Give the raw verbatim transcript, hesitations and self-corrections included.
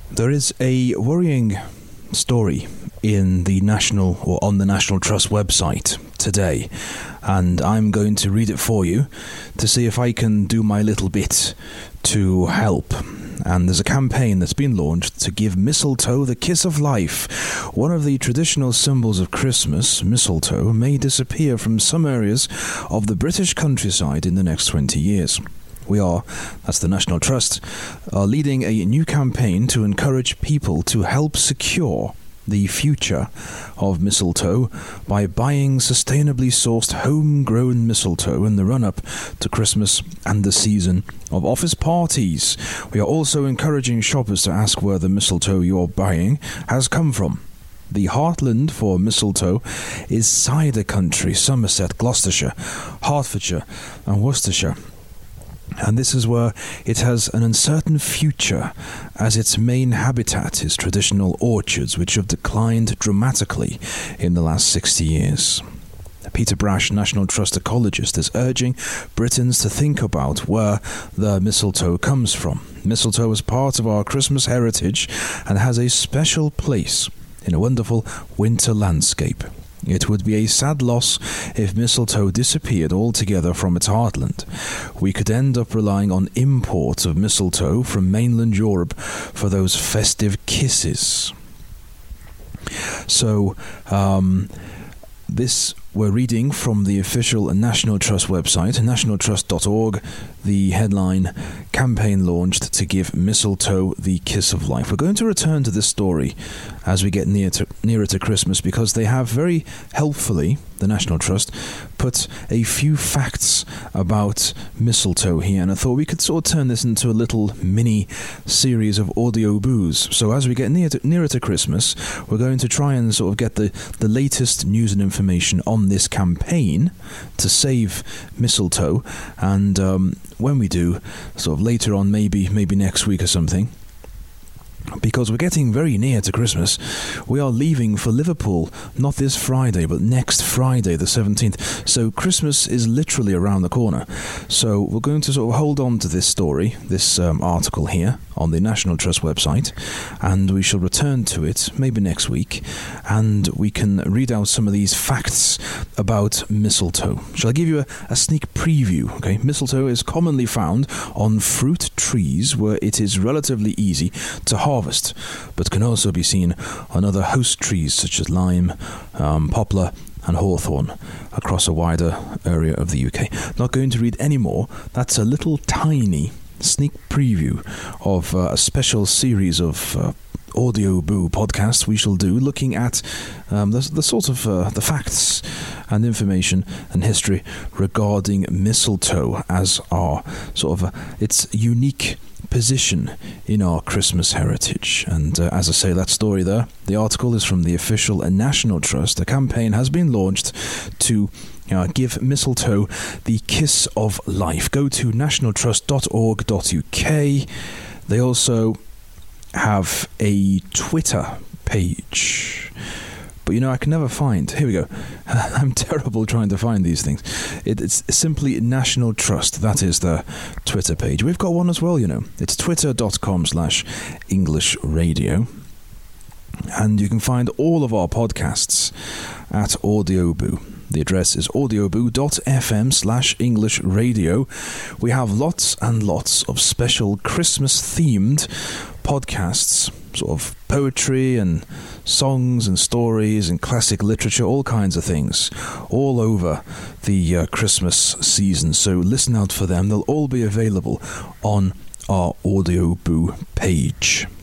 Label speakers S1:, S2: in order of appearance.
S1: There is a worrying story in the National or on the National Trust website today, and I'm going to read it for you to see if I can do my little bit to help. And there's a campaign that's been launched to give mistletoe the kiss of life. One of the traditional symbols of Christmas, mistletoe, may disappear from some areas of the British countryside in the next twenty years. We are, that's the National Trust, are leading a new campaign to encourage people to help secure the future of mistletoe by buying sustainably sourced homegrown mistletoe in the run-up to Christmas and the season of office parties. We are also encouraging shoppers to ask where the mistletoe you're buying has come from. The heartland for mistletoe is cider country, Somerset, Gloucestershire, Hertfordshire and Worcestershire. And this is where it has an uncertain future, as its main habitat is traditional orchards, which have declined dramatically in the last sixty years. Peter Brash, National Trust ecologist, is urging Britons to think about where the mistletoe comes from. Mistletoe is part of our Christmas heritage and has a special place in a wonderful winter landscape. It would be a sad loss if mistletoe disappeared altogether from its heartland. We could end up relying on imports of mistletoe from mainland Europe for those festive kisses. So, um, this we're reading from the official National Trust website, national trust dot org, the headline, campaign launched to give mistletoe the kiss of life. We're going to return to this story as we get near to, nearer to Christmas, because they have very helpfully, the National Trust, put a few facts about mistletoe here, and I thought we could sort of turn this into a little mini series of audio boos. So as we get near to, nearer to Christmas, we're going to try and sort of get the, the latest news and information on this campaign to save mistletoe, and um, when we do, sort of later on, maybe maybe next week or something, because we're getting very near to Christmas, we are leaving for Liverpool, not this Friday, but next Friday, the seventeenth. So Christmas is literally around the corner. So we're going to sort of hold on to this story, this um, article here on the National Trust website, and we shall return to it maybe next week, and we can read out some of these facts about mistletoe. Shall I give you a, a sneak preview? Okay, mistletoe is commonly found on fruit trees where it is relatively easy to harvest, but can also be seen on other host trees such as lime, um, poplar and hawthorn across a wider area of the U K. Not going to read any more. That's a little tiny sneak preview of uh, a special series of uh, audio boo podcasts we shall do, looking at um, the, the sort of uh, the facts and information and history regarding mistletoe as our sort of uh, its unique position in our Christmas heritage. And uh, as I say, that story there, the article is from the official National Trust. A campaign has been launched to Uh, give mistletoe the kiss of life. Go to national trust dot org dot U K. They also have a Twitter page, but you know, I can never find. Here we go. I'm terrible trying to find these things. It, it's simply National Trust. That is the Twitter page. We've got one as well, you know. It's twitter dot com slash English radio. And you can find all of our podcasts at Audioboo. The address is audioboo dot f m slash English radio. We have lots and lots of special Christmas-themed podcasts, sort of poetry and songs and stories and classic literature, all kinds of things, all over the uh, Christmas season. So listen out for them. They'll all be available on our Audioboo page.